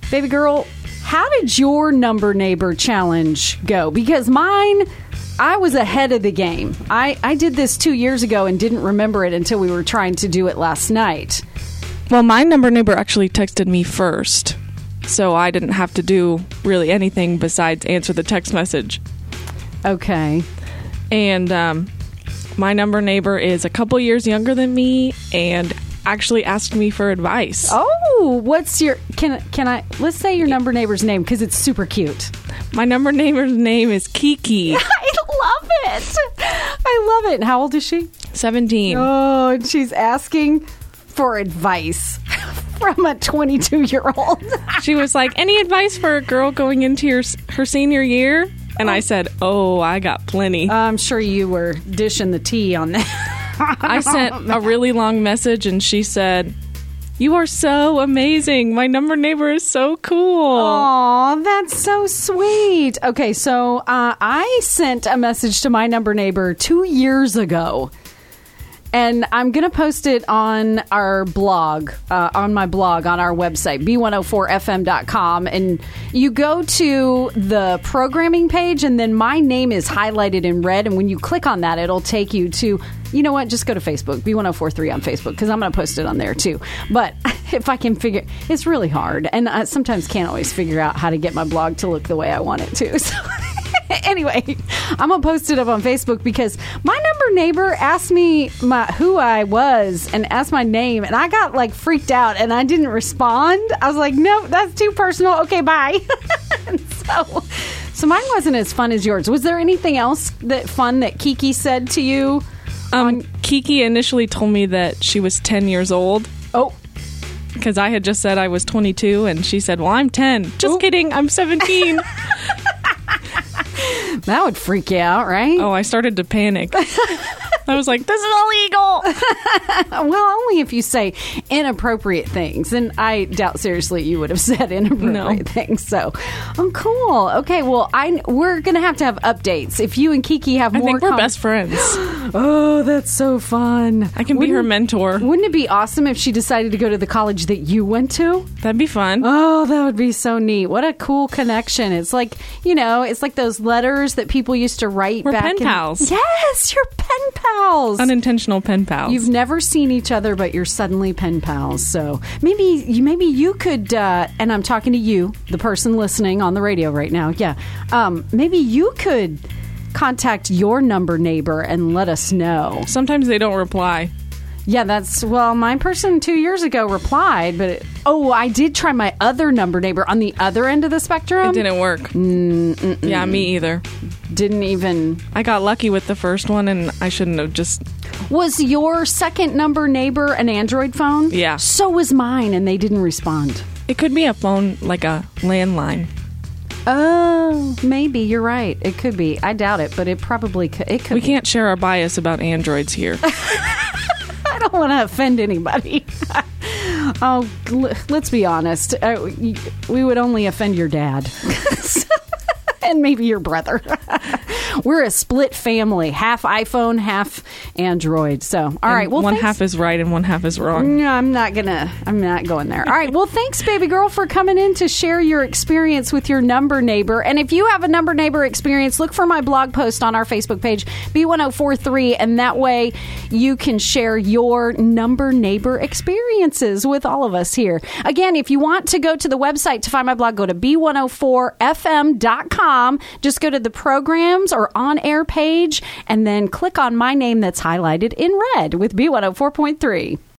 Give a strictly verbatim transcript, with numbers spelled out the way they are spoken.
Baby girl, how did your number neighbor challenge go? Because mine, I was ahead of the game. I, I did this two years ago and didn't remember it until we were trying to do it last night. Well, my number neighbor actually texted me first, so I didn't have to do really anything besides answer the text message. Okay. And um, my number neighbor is a couple years younger than me and actually asked me for advice. Oh, what's your... Can can I... Let's say your number neighbor's name, because it's super cute. My number neighbor's name is Kiki. I love it. I love it. And how old is she? seventeen. Oh, and she's asking for advice from a twenty-two-year-old. She was like, any advice for a girl going into your, her senior year? And I said, oh, I got plenty. I'm sure you were dishing the tea on that. I sent a really long message, and she said, you are so amazing. My number neighbor is so cool. Aw, that's so sweet. Okay, so uh, I sent a message to my number neighbor two years ago. And I'm going to post it on our blog, uh, on my blog, on our website, b one oh four f m dot com. And you go to the programming page, and then my name is highlighted in red. And when you click on that, it'll take you to, you know what, just go to Facebook, B one oh four three on Facebook, because I'm going to post it on there too. But if I can figure, it's really hard. And I sometimes can't always figure out how to get my blog to look the way I want it to. So anyway, I'm going to post it up on Facebook because my number neighbor asked me my who I was and asked my name, and I got like freaked out and I didn't respond. I was like, nope, that's too personal. Okay, bye. And so, so mine wasn't as fun as yours. Was there anything else that fun that Kiki said to you? Um, on- Kiki initially told me that she was ten years old. Oh. Because I had just said I was twenty-two, and she said, well, I'm ten. Just Ooh. kidding. I'm seventeen. That would freak you out, right? Oh, I started to panic. I was like, this is illegal. Well, only if you say inappropriate things. And I doubt seriously you would have said inappropriate No. things. So, oh, cool. Okay, well, I we're going to have to have updates. If you and Kiki have I more... think we're com- best friends. Oh, that's so fun. I can be Wouldn't- her mentor. Wouldn't it be awesome if she decided to go to the college that you went to? That'd be fun. Oh, that would be so neat. What a cool connection. It's like, you know, it's like those letters that people used to write We're back pen in... pals. Yes, you're pen pals. Unintentional pen pals. You've never seen each other, but you're suddenly pen pals. So maybe you, maybe you could, uh, and I'm talking to you, the person listening on the radio right now. Yeah, um, maybe you could contact your number neighbor and let us know. Sometimes they don't reply. Yeah, that's, well, my person two years ago replied, but it, oh, I did try my other number neighbor on the other end of the spectrum. It didn't work. Mm-mm-mm. Yeah, me either. Didn't even. I got lucky with the first one, and I shouldn't have just... Was your second number neighbor an Android phone? Yeah. So was mine, and they didn't respond. It could be a phone, like a landline. Oh, maybe you're right. It could be. I doubt it, but it probably could. It could. We be. can't share our bias about androids here. I don't want to offend anybody. Oh, l- let's be honest. Uh, we would only offend your dad. And maybe your brother. We're a split family, half iPhone, half Android. So, all right. And Well, one thanks. half is right and one half is wrong. No, I'm not gonna. I'm not going there. All right. Well, thanks, baby girl, for coming in to share your experience with your number neighbor. And if you have a number neighbor experience, look for my blog post on our Facebook page, B one oh four three, and that way you can share your number neighbor experiences with all of us here. Again, if you want to go to the website to find my blog, go to b one oh four f m dot com. Just go to the programs or on air page, and then click on my name that's highlighted in red with B one oh four point three.